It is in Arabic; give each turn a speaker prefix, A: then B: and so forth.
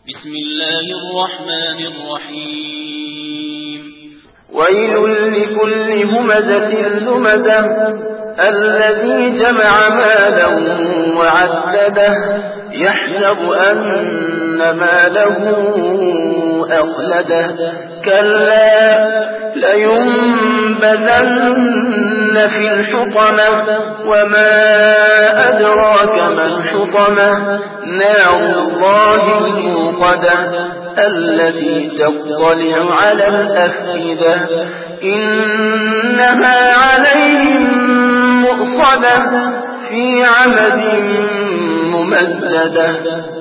A: بسم الله الرحمن الرحيم
B: ويل لكل همزة لمزة الذي جمع مالا وعدده يحسب أن ماله أخلده كلا لينبذن في الحطمة وما أدراك ما الحطمة نار الله الموقدة التي تطلع على الأفئدة إنها عليهم مؤصدة في عمد ممددة